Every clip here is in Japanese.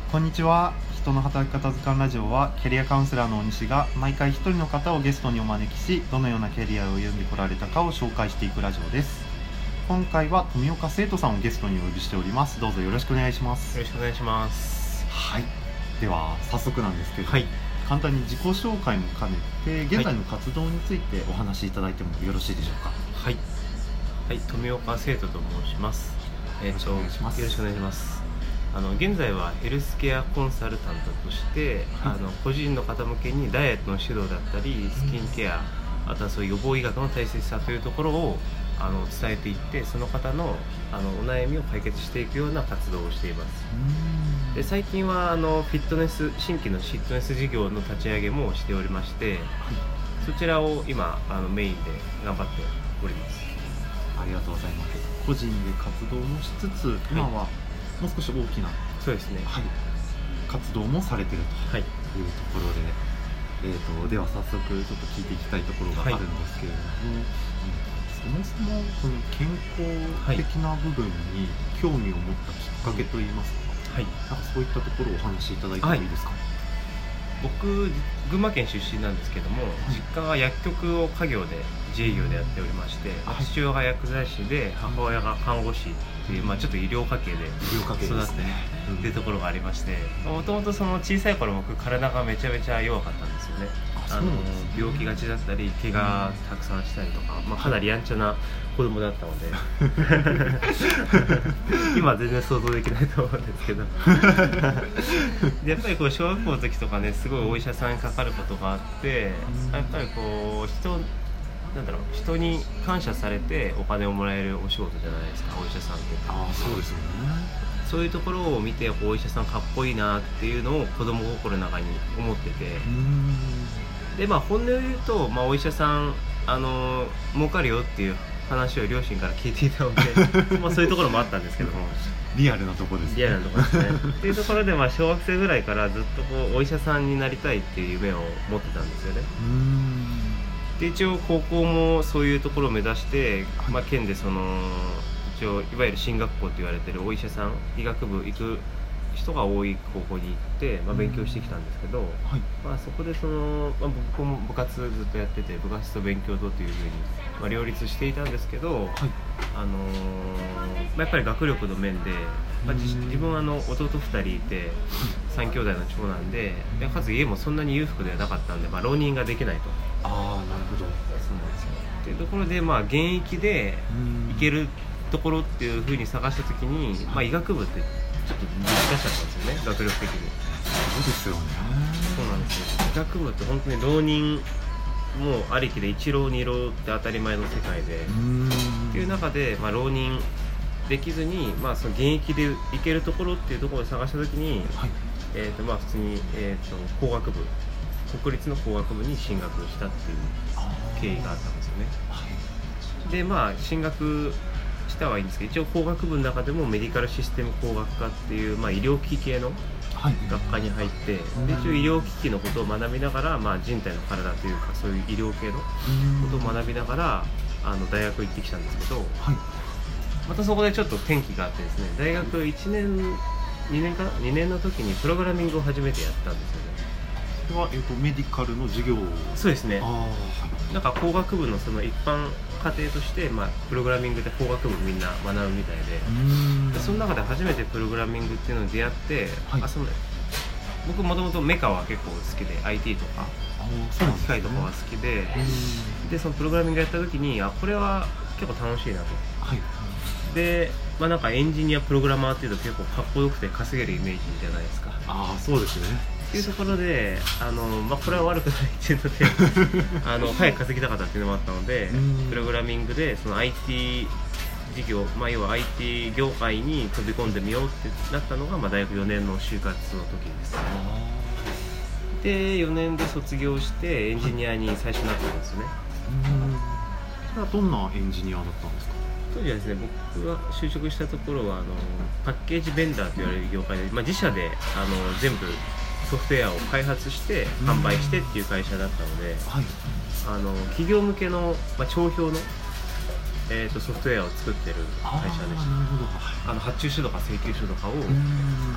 こんにちは。人の働き方図鑑ラジオはキャリアカウンセラーの大西が毎回一人の方をゲストにお招きし、どのようなキャリアを歩んでこられたかを紹介していくラジオです。今回は富岡生徒さんをゲストにお呼びしております。どうぞよろしくお願いします。 よろしくお願いします。 はい、では早速なんですけど、 はい、 簡単に自己紹介も兼ねて現在の活動についてお話しいただいてもよろしいでしょうか。 はい、はい、富岡生徒と申します。 よろしくお願いします。 よろしくお願いします。現在はヘルスケアコンサルタントとして、はい、個人の方向けにダイエットの指導だったりスキンケア、あとはそういう予防医学の大切さというところを伝えていって、その方のお悩みを解決していくような活動をしています。で最近はフィットネス新規のフィットネス事業の立ち上げもしておりまして、はい、そちらを今メインで頑張っております。 ありがとうございます。個人で活動もしつつ、今はもう少し大きな、 そうですね、 はい、活動もされているというところで、では早速ちょっと聞いていきたいところがあるんですけれども、そもそもその健康的な部分に興味を持ったきっかけといいますか、なんかそういったところをお話しいただいてもいいですか。 僕、群馬県出身なんですけども、実家は薬局を家業で自営業でやっておりまして、父親が薬剤師で母親が看護師っていう、ちょっと医療家系で育ってっていうところがありまして、もともとその小さい頃僕体がめちゃめちゃ弱かったんですよね。病気がちだったり怪我たくさんしたりとか、かなりやんちゃな子供だったので今は全然想像できないと思うんですけどでやっぱりこう小学校の時とかね、すごいお医者さんにかかることがあって、やっぱりこう人に感謝されてお金をもらえるお仕事じゃないですか、お医者さんって。 そうですよね。 そういうところを見てお医者さんかっこいいなっていうのを子供心の中に思ってて、で本音を言うと、お医者さん儲かるよっていう話を両親から聞いていたのでそういうところもあったんですけどもリアルなところですね。 リアルなところですねっていうところで、小学生ぐらいからずっとこうお医者さんになりたいっていう夢を持ってたんですよね。で一応高校もそういうところを目指して、県で一応いわゆる進学校と言われているお医者さん医学部行く人が多い高校に行って、勉強してきたんですけど、そこで僕も部活ずっとやってて、部活と勉強というふうに、両立していたんですけど、やっぱり学力の面で、自分は弟2人いて3兄弟の長男で、かつ家もそんなに裕福ではなかったんで、浪人ができないと。 なるほど。そうなんですよ。 っていうところで、現役で行けるところっていうふうに探した時に、医学部ってちょっと難しかったんですよね、学力的に。 そうですよね。 そうなんですよ。医学部って本当に浪人もありきで一浪二浪って当たり前の世界で、っていう中で、浪人できずに、その現役で行けるところっていうところを探した時に、普通に、工学部、国立の工学部に進学したっていう経緯があったんですよね。で進学したはいいんですけど、一応工学部の中でもメディカルシステム工学科っていう、医療機器系の学科に入って、で一応医療機器のことを学びながら、人体の体というかそういう医療系のことを学びながら大学行ってきたんですけど、またそこでちょっと転機があってですね、大学1年2年の時にプログラミングを初めてやったんですよね。 それは、メディカルの授業。 そうですね。なんか工学部のその一般課程として、プログラミングで工学部みんな学ぶみたいで、その中で初めてプログラミングっていうのに出会って、僕もともとメカは結構好きで IT とか機械とかは好きで、でそのプログラミングやった時にこれは結構楽しいなと。でなんかエンジニアプログラマーっていうと結構かっこよくて稼げるイメージじゃないですか。 そうですね。 っていうところでこれは悪くないっていうので早く稼ぎたかったっていうのもあったので、プログラミングでその IT 事業、要は IT 業界に飛び込んでみようってなったのが、大学4年の就活の時です。で4年で卒業してエンジニアに最初なったんですよね。 それはどんなエンジニアだったんですか。 当時はですね、僕が就職したところはパッケージベンダーと言われる業界で、自社で全部ソフトウェアを開発して販売してっていう会社だったので、企業向けの、帳票のソフトウェアを作ってる会社でした。発注書とか請求書とかを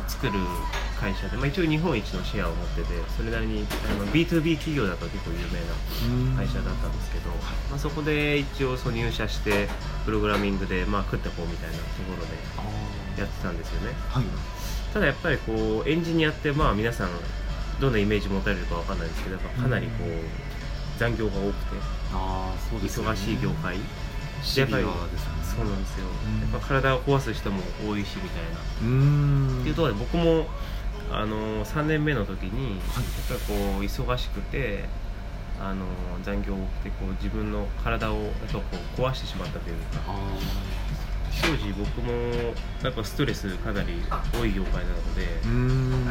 作る会社で、一応日本一のシェアを持ってて、それなりにB2B 企業だと結構有名な会社だったんですけど、そこで一応入社してプログラミングで食ってこうみたいなところでやってたんですよね。ただやっぱりエンジニアって皆さんどんなイメージ持たれるかわかんないですけど、かなり残業が多くて忙しい業界、 シビアですね。 そうなんですよ。やっぱ体を壊す人も多いしみたいな。っていうところで僕も3年目の時にやっぱり忙しくて残業多くて自分の体をやっぱ壊してしまったというか、当時僕もやっぱストレスかなり多い業界なので、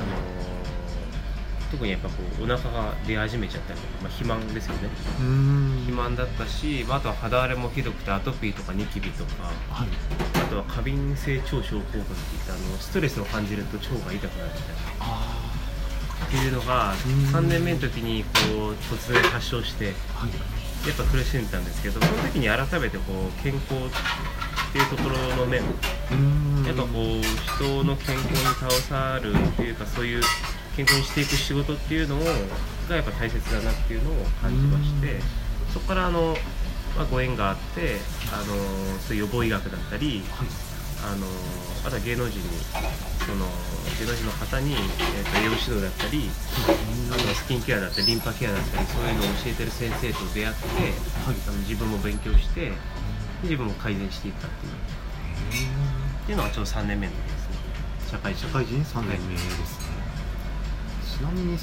特にやっぱお腹が出始めちゃったりとか、肥満ですよね。肥満だったし、あとは肌荒れもひどくてアトピーとかニキビとか、あとは過敏性腸症候群っていってストレスを感じると腸が痛くなるみたいなっていうのが3年目の時に突然発症して、やっぱ苦しんでたんですけど、その時に改めて健康っていうところの面、やっぱ人の健康に携わるっていうか、そういう健康にしていく仕事っていうのがやっぱ大切だなっていうのを感じまして、そこからご縁があって、そういう予防医学だったり、あとは芸能人の方に、栄養指導だったり、あとはスキンケアだったりリンパケアだったり、そういうのを教えてる先生と出会って、自分も勉強して自分も改善していったっていうのがちょうど3年目の時ですね。 社会人3年目ですね。ちなみに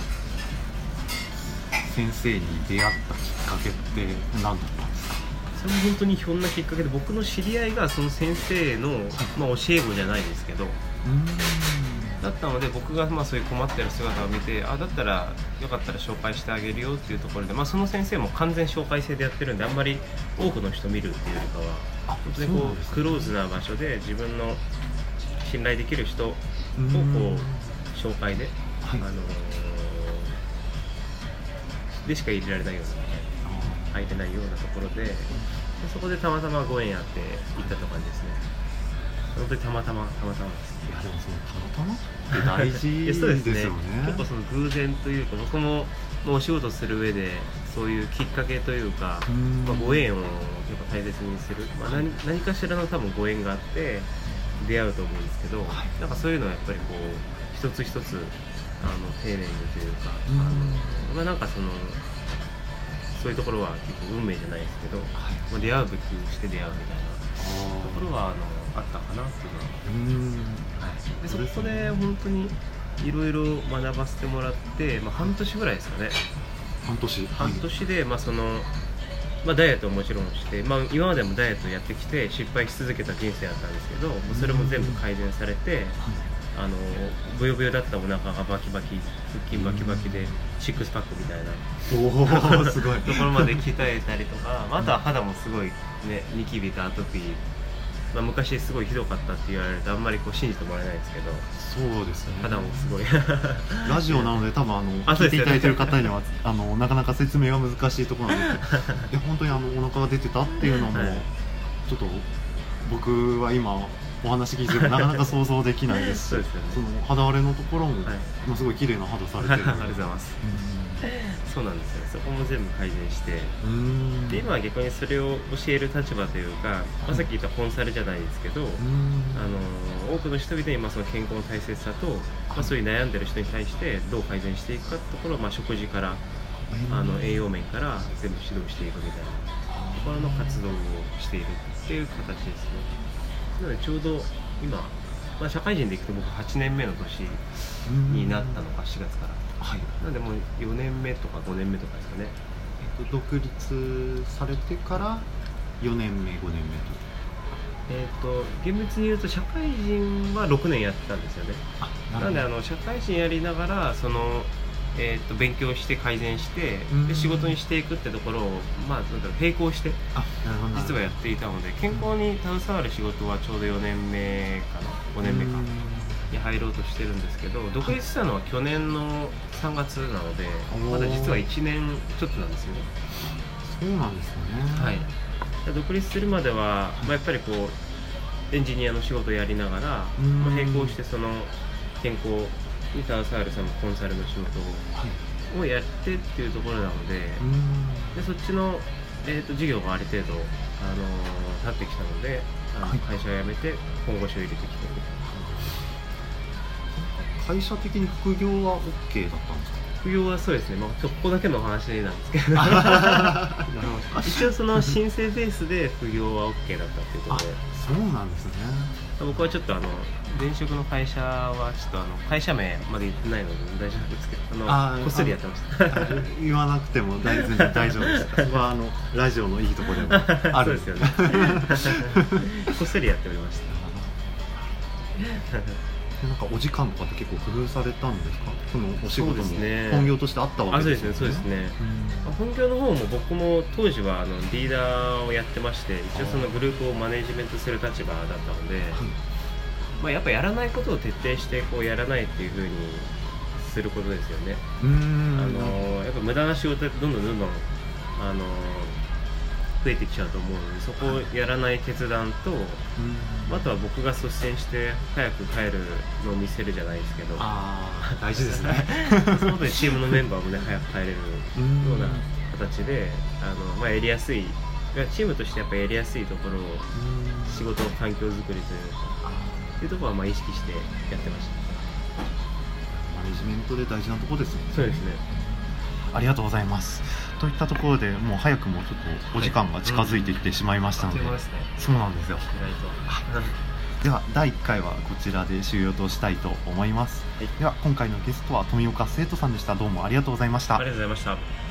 先生に出会ったきっかけって何だったんですか？ それも本当にひょんなきっかけで、僕の知り合いがその先生の、教え子じゃないですけどだったので、僕がそういう困ってる姿を見て、だったらよかったら紹介してあげるよっていうところで、その先生も完全紹介制でやってるんで、あんまり多くの人見るっていうよりかは本当にクローズな場所で自分の信頼できる人を紹介で、でしか入れられないような、入れないようなところで、そこでたまたまご縁あって行ったと感じですね。本当にたまたまです。 いやでもたまたまって大事ですよね。 そうですね。結構偶然というか、僕もお仕事する上でそういうきっかけというか、ご縁をやっぱ大切にする、何かしらの多分ご縁があって出会うと思うんですけど、なんかそういうのはやっぱり一つ一つ丁寧にというか、なんかそういうところは結構運命じゃないですけど、出会うべくして出会うみたいなところはあったかなっていうのは、でそこで本当にいろいろ学ばせてもらって、半年ぐらいですかね。 半年でダイエットをもちろんして、今までもダイエットやってきて失敗し続けた人生だったんですけど、それも全部改善されて、ブヨブヨだったお腹がバキバキ、腹筋バキバキでシックスパックみたいなすごいところまで鍛えたりとか、あとは肌もすごいね、ニキビとアトピー、昔すごいひどかったって言われるとあんまり信じてもらえないんですけど、 そうですね、 肌もすごいラジオなので多分聞いていただいてる方にはなかなか説明が難しいところなんですけど、いや本当にお腹が出てたっていうのも、ちょっと僕は今お話聞いてるとなかなか想像できないですしそうですよね、 その肌荒れのところも、すごい綺麗な肌されてるありがとうございます。そうなんですよ。そこも全部改善して、で今は逆にそれを教える立場というか、さっき言ったコンサルじゃないですけど、多くの人々にその健康の大切さと、そういう悩んでる人に対してどう改善していくかってところを、食事から栄養面から全部指導していくみたいなところの活動をしているっていう形ですね。なのでちょうど今、社会人でいくと僕8年目の年になったのが4月から、なのでもう4年目とか5年目とかですかね。 独立されてから4年目5年目と厳密に言うと社会人は6年やってたんですよね。なので社会人やりながら勉強して改善して、で仕事にしていくってところを並行して実はやっていたので、健康に携わる仕事はちょうど4年目かな5年目かに入ろうとしてるんですけど、独立したのは去年の3月なので、まだ実は1年ちょっとなんですよね。 そうなんですよね。 独立するまでは、やっぱりエンジニアの仕事をやりながら、並行してその健康に携わるそのコンサルの仕事をやってっていうところなので、でそっちの、事業がある程度、立ってきたので、会社を辞めて本腰を入れてきてるみたいな。 会社的に副業は OK だったんですか？ 副業はそうですね、ここだけの話なんですけど一応その申請ベースで副業は OK だったっていうことで。 そうなんですね。 僕はちょっと前職の会社はちょっと会社名まで言ってないので大丈夫ですけど、こっそりやってました言わなくても全然大丈夫です。そこはラジオのいいところでもあるんですよねこっそりやっておりましたなんかお時間とかって結構工夫されたんですか？そのお仕事も本業としてあったわけですよね。 そうですね。本業の方も僕も当時はリーダーをやってまして、一応そのグループをマネジメントする立場だったので、やっぱやらないことを徹底してやらないっていう風にすることですよね。やっぱ無駄な仕事ってどんどん増えてきちゃうと思うので、そこをやらない決断と、あとは僕が率先して早く帰るのを見せるじゃないですけど、 大事ですねそのことでチームのメンバーもね早く帰れるような形でやりやすい、チームとしてやっぱやりやすいところを仕事の環境づくりというかっていうところは意識してやってました。 マネジメントで大事なところですよね。 そうですね。 ありがとうございます。といったところでもう早くもちょっとお時間が近づいてきてしまいましたので、そうなんですよ。では第1回はこちらで終了としたいと思います。では今回のゲストは富岡生徒さんでした。どうもありがとうございました。 ありがとうございました。